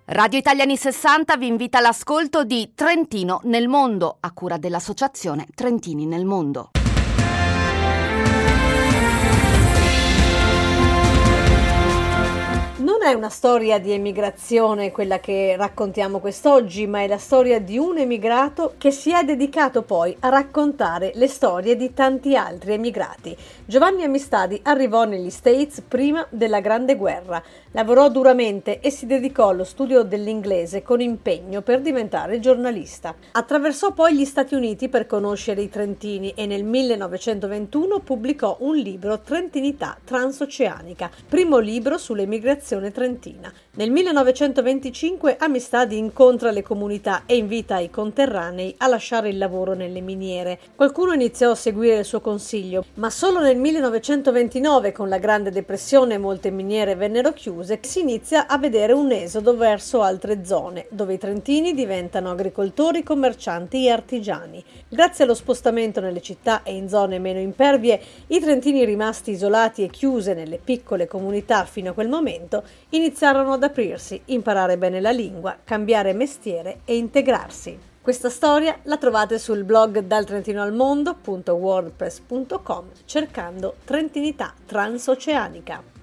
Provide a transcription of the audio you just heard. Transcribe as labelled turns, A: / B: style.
A: Radio Italiani 60 vi invita all'ascolto di Trentino nel mondo, a cura dell'associazione Trentini nel mondo.
B: Non è una storia di emigrazione quella che raccontiamo quest'oggi, ma è la storia di un emigrato che si è dedicato poi a raccontare le storie di tanti altri emigrati. Giovanni Amistadi arrivò negli States prima della Grande Guerra, lavorò duramente e si dedicò allo studio dell'inglese con impegno per diventare giornalista. Attraversò poi gli Stati Uniti per conoscere i trentini e nel 1921 pubblicò un libro, Trentinità transoceanica, primo libro sull'emigrazione trentina. Nel 1925 Amistadi incontra le comunità e invita i conterranei a lasciare il lavoro nelle miniere. Qualcuno iniziò a seguire il suo consiglio, ma solo nel 1929, con la Grande Depressione, molte miniere vennero chiuse, si inizia a vedere un esodo verso altre zone, dove i trentini diventano agricoltori, commercianti e artigiani. Grazie allo spostamento nelle città e in zone meno impervie, i trentini rimasti isolati e chiuse nelle piccole comunità fino a quel momento iniziarono ad aprirsi, imparare bene la lingua, cambiare mestiere e integrarsi. Questa storia la trovate sul blog daltrentinoalmondo.wordpress.com cercando Trentinità transoceanica.